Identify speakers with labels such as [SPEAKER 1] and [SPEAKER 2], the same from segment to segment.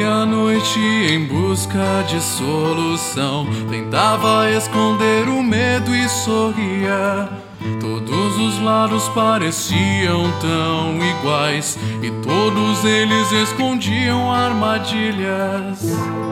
[SPEAKER 1] Meia-noite em busca de solução, tentava esconder o medo e sorria. Todos os lados pareciam tão iguais e todos eles escondiam armadilhas.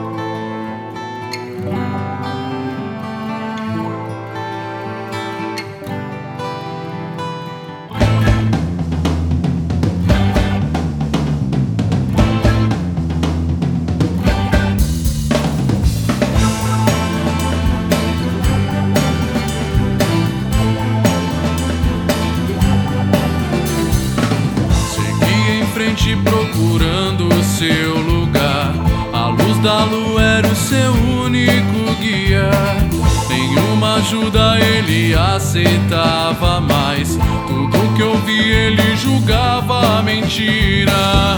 [SPEAKER 1] Procurando o seu lugar, a luz da lua era o seu único guia. Nenhuma ajuda ele aceitava mais, tudo que ouvia ele julgava mentira.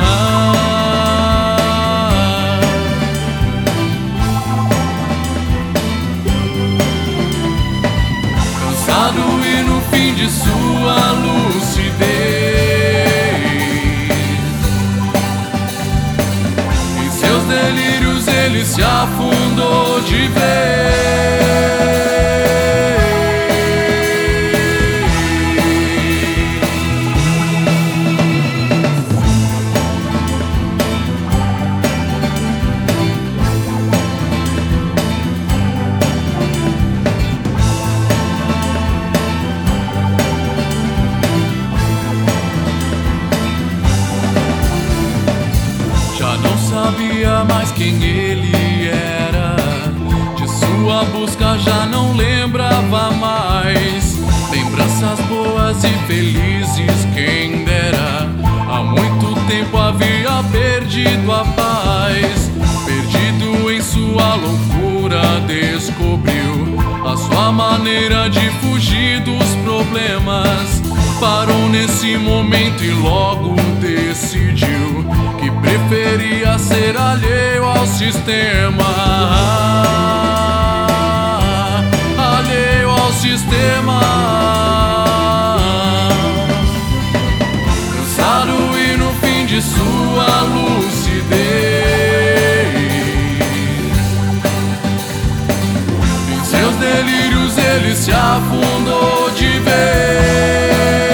[SPEAKER 1] Cansado e no fim de sua lucidez, delírios ele se afundou de vez. Já não sabia mais quem ele era, de sua busca já não lembrava mais. Lembranças boas e felizes quem dera, há muito tempo havia perdido a paz. Perdido em sua loucura descobriu a sua maneira de fugir dos problemas. Parou nesse momento e logo decidiu que preferia ser alheio ao sistema. Alheio ao sistema. Cansado e no fim de sua lucidez, em seus delírios ele se afundou de vez.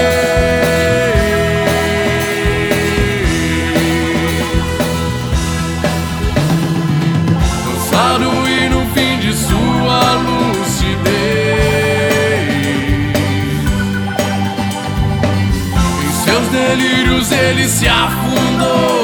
[SPEAKER 1] E no fim de sua lucidez, em seus delírios ele se afundou.